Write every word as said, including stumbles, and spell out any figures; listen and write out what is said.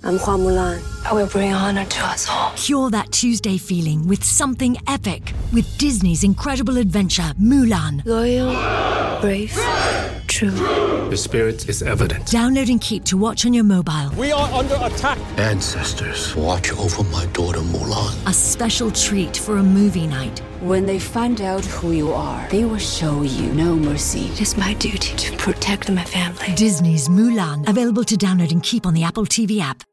I'm Hua Mulan. I will bring honor to us all. Cure that Tuesday feeling with something epic with Disney's incredible adventure, Mulan. Loyal, brave, true. The spirit is evident. Download and keep to watch on your mobile. We are under attack. Ancestors, watch over my daughter Mulan. A special treat for a movie night. When they find out who you are, they will show you no mercy. It is my duty to protect my family. Disney's Mulan. Available to download and keep on the Apple T V app.